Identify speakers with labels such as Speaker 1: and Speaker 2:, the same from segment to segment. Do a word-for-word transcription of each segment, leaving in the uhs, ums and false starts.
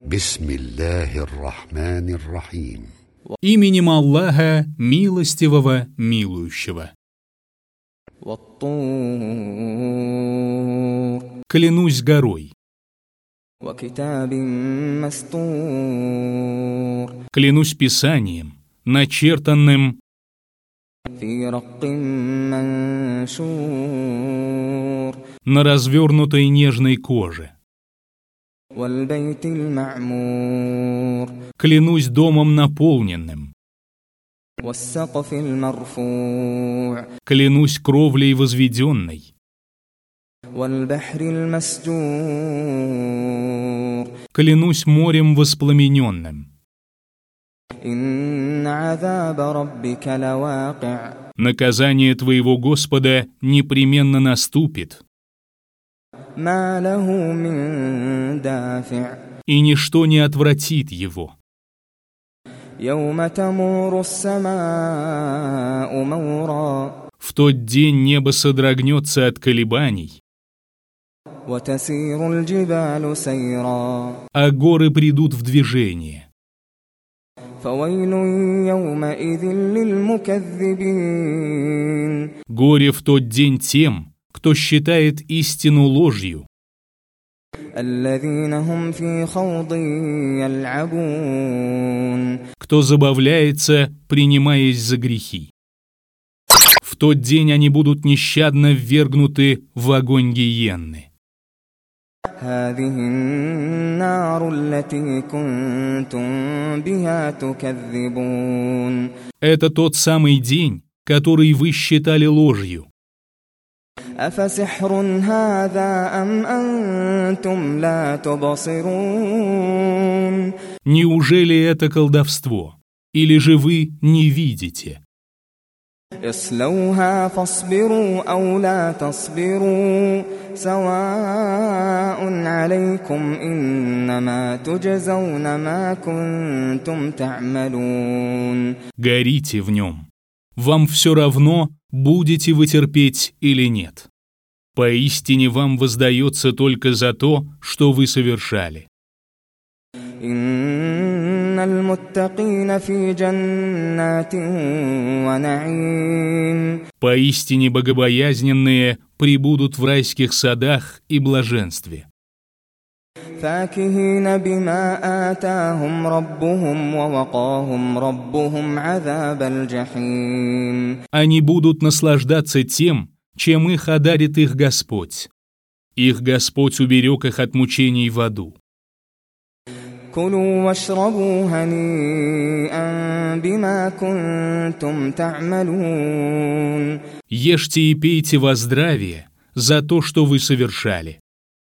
Speaker 1: Бисмиллахир-рахманир-рахим.
Speaker 2: Именем Аллаха, милостивого, милующего. Клянусь горой. Клянусь Писанием, начертанным на развернутой нежной коже. Клянусь домом наполненным. Клянусь кровлей возведенной. Клянусь морем воспламененным. Наказание твоего Господа непременно наступит, и ничто не отвратит его. В тот день небо содрогнется от колебаний, а горы придут в движение. Горе в тот день тем, кто считает истину ложью, кто забавляется, принимаясь за грехи. В тот день они будут нещадно ввергнуты в огонь гиенны. Это тот самый день, который вы считали ложью. Неужели это колдовство? Или же вы не видите?
Speaker 3: اصلوها فاصبروا أو لا تصبروا سواء عليكم إنما تجزون ما كنتم تعملون.
Speaker 2: Горите в нем. Вам все равно, будете вы терпеть или нет. Поистине вам воздается только за то, что вы совершали. Поистине богобоязненные пребудут в райских садах и блаженстве. Они будут наслаждаться тем, чем их одарит их Господь. Их Господь уберег их от мучений в аду. Ешьте и пейте во здравие за то, что вы совершали.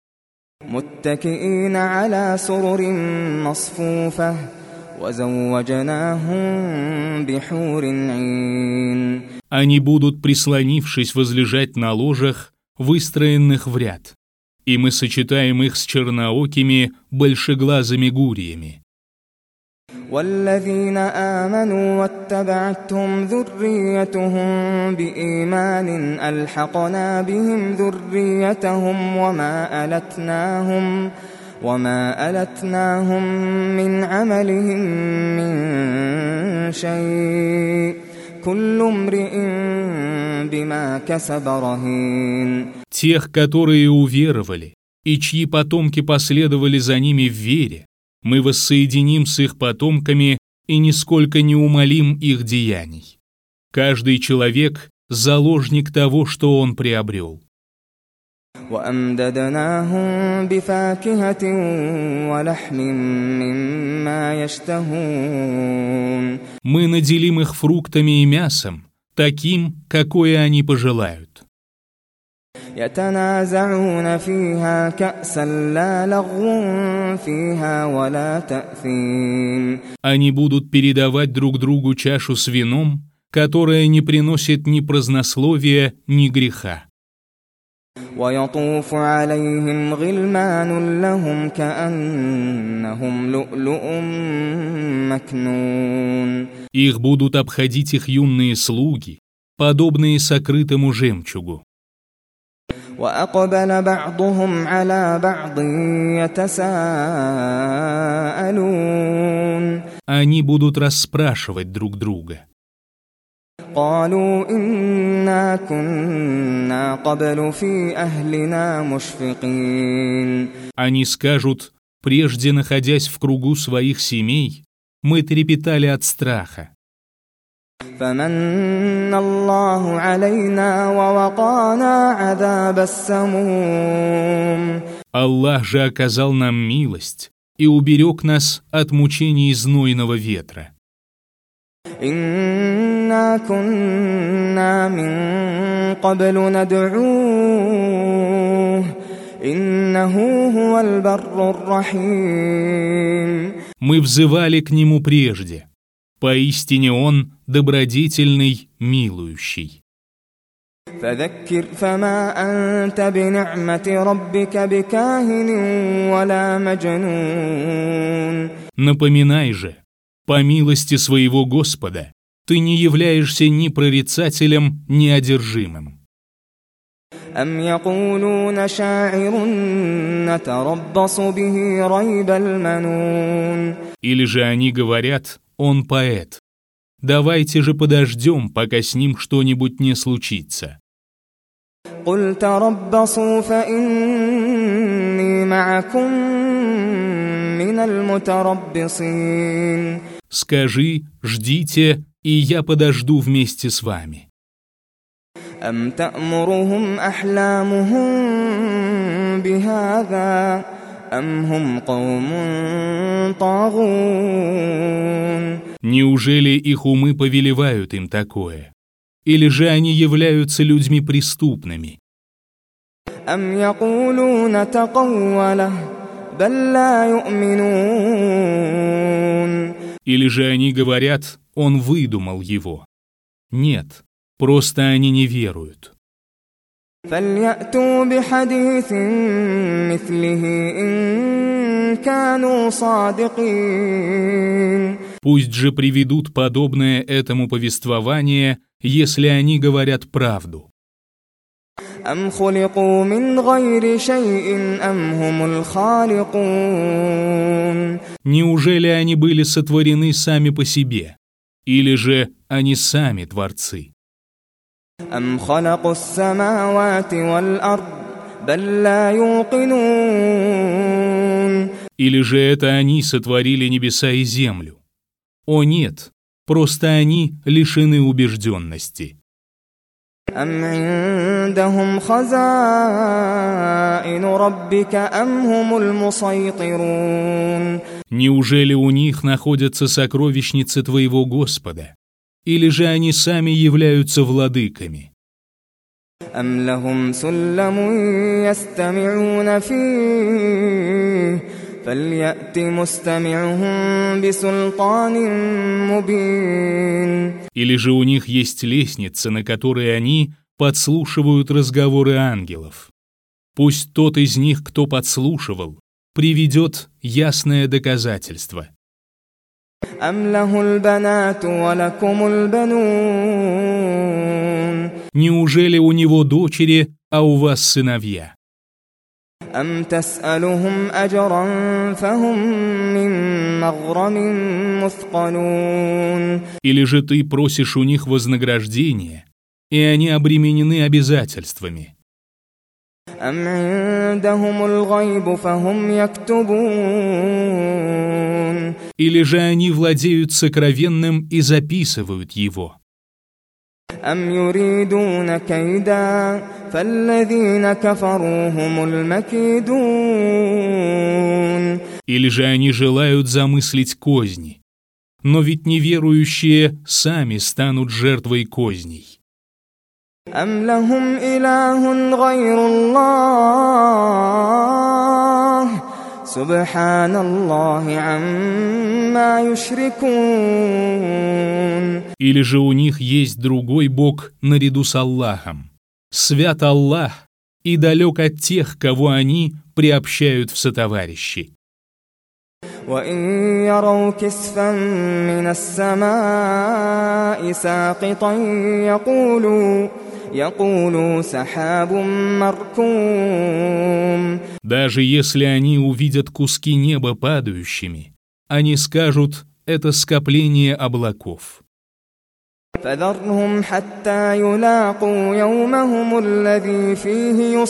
Speaker 2: Они будут, прислонившись, возлежать на ложах, выстроенных в ряд, и мы сочетаем их с черноокими, большеглазыми гуриями.
Speaker 3: والذين آمنوا واتبعتهم ذريتهم بإيمان ألحقنا بهم ذريتهم وما ألتناهم وما ألتناهم من عملهم من شيء كل امرئ بما كسب رهين.
Speaker 2: Тех, которые уверовали, и чьи потомки последовали за ними в вере, мы воссоединим с их потомками и нисколько не умалим их деяний. Каждый человек – заложник того, что он приобрел. Мы наделим их фруктами и мясом, таким, какое они пожелают.
Speaker 3: يتنازعون فيها كأسا لا لغو فيها ولا تأثيم.
Speaker 2: Они будут передавать друг другу чашу с вином, которая не приносит ни празднословия, ни греха.
Speaker 3: ويطوف عليهم غلمان لهم كأنهم لؤلؤ مكنون.
Speaker 2: Их будут обходить их юные слуги, подобные сокрытому жемчугу.
Speaker 3: وأقبل بعضهم على بعض يتساءلون.
Speaker 2: они будут расспрашивать друг друга.
Speaker 3: قالوا إنا كنا قبل في أهلنا مشفقين.
Speaker 2: Они скажут: прежде, находясь в кругу своих семей, мы трепетали от страха.
Speaker 3: فمن الله علينا ووقانا عذاب السموم.
Speaker 2: Аллах же оказал нам милость и уберег нас от мучений знойного ветра.
Speaker 3: إنا كنا من قبل ندعوه إنه هو البر الرحيم.
Speaker 2: Мы взывали к Нему прежде. Поистине Он добродетельный, милующий.
Speaker 3: فذكر فما أنت بنعمة ربك بكاهن ولا مجنون.
Speaker 2: Напоминай же, по милости своего Господа, ты не являешься ни прорицателем, ни одержимым.
Speaker 3: أم يقولون شاعر نتربص به ريب المنون.
Speaker 2: Или же они говорят: он поэт. Давайте же подождем, пока с ним что-нибудь не случится.
Speaker 3: قل تربصوا فإني معكم من المتربصين.
Speaker 2: Скажи: ждите, и я подожду вместе с вами.
Speaker 3: أم تأمرهم أحلامهم بهذا أم هم قوم طاغون.
Speaker 2: Неужели их умы повелевают им такое? Или же они являются людьми преступными?
Speaker 3: أم يقولون تقوله بل لا يؤمنون.
Speaker 2: Или же они говорят: он выдумал его? Нет, просто они не веруют.
Speaker 3: فليأتوا بحديث مثله إن كانوا صادقين.
Speaker 2: Пусть же приведут подобное этому повествование, если они говорят правду.
Speaker 3: أم خلقوا من غير شيء أم هم الخالقون.
Speaker 2: Неужели они были сотворены сами по себе? Или же они сами творцы?
Speaker 3: أم خلقوا السماوات والأرض بل لا يوقنون.
Speaker 2: Или же это они сотворили небеса и землю? О нет, просто они лишены убежденности.
Speaker 3: أم عندهم خزائن ربك أم هم المسيطرون.
Speaker 2: Неужели у них находятся сокровищницы твоего Господа? Или же они сами являются владыками?
Speaker 3: أم لهم سلم يستمعون فيه فليأت مستمعهم بسلطان مبين.
Speaker 2: Или же у них есть лестница, на которой они подслушивают разговоры ангелов? Пусть тот из них, кто подслушивал, приведет ясное доказательство.
Speaker 3: أم له البنات ولكم البنون.
Speaker 2: Неужели у него дочери, а у вас сыновья?
Speaker 3: أم تسألهم أجرا فهم من مغرم مثقلون.
Speaker 2: Или же ты просишь у них вознаграждения, и они обременены обязательствами?
Speaker 3: أم عندهم الغيب فهم يكتبون.
Speaker 2: Или же они владеют сокровенным и записывают его?
Speaker 3: أم يريدون كيدا فالذين كفروا هم المكيدون.
Speaker 2: Или же они желают замыслить козни? Но ведь неверующие сами станут жертвой козней.
Speaker 3: أم لهم إله غير الله سبحان الله عما يشركون.
Speaker 2: Или же у них есть другой Бог наряду с Аллахом? Свят Аллах и далек от тех, кого они приобщают в сотоварищи.
Speaker 3: وإن يروا كسفا من السماء ساقطا يقولوا يقولوا سحاب مركوم.
Speaker 2: Даже если они увидят куски неба падающими, они скажут: это скопление облаков.
Speaker 3: فذرهم حتى يلاقوا يومهم الذي فيه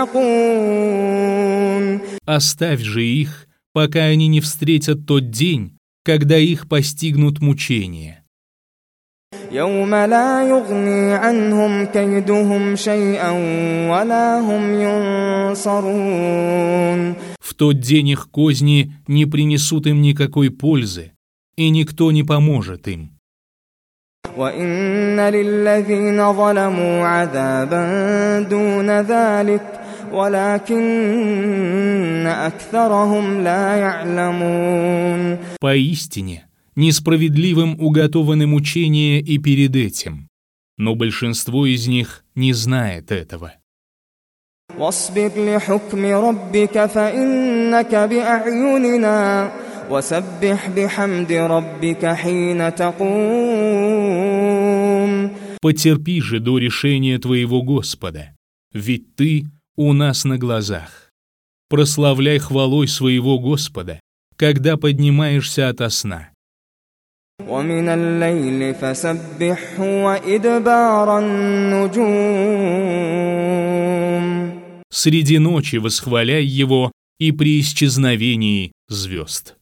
Speaker 3: يصعقون.
Speaker 2: Оставь же их, пока они не встретят тот день, когда их постигнут мучения.
Speaker 3: يوم لا يغني عنهم كيدهم شيئا ولا هم ينصرون.
Speaker 2: В тот день их козни не принесут им никакой пользы, и никто не поможет им.
Speaker 3: وإن للذين ظلموا عذابا دون ذلك ولكن أكثرهم لا يعلمون.
Speaker 2: Поистине, несправедливым уготованы мучения и перед этим, но большинство из них не знает этого.
Speaker 3: واصبر لحكم ربك فإنك بأعيننا وسبح بحمد ربك حين تقوم.
Speaker 2: Потерпи же до решения твоего Господа, ведь ты у нас на глазах. Прославляй хвалой своего Господа, когда поднимаешься ото сна.
Speaker 3: ومن الليل فسبحه وإدبار النجوم.
Speaker 2: Среди ночи восхваляй его и при исчезновении звезд.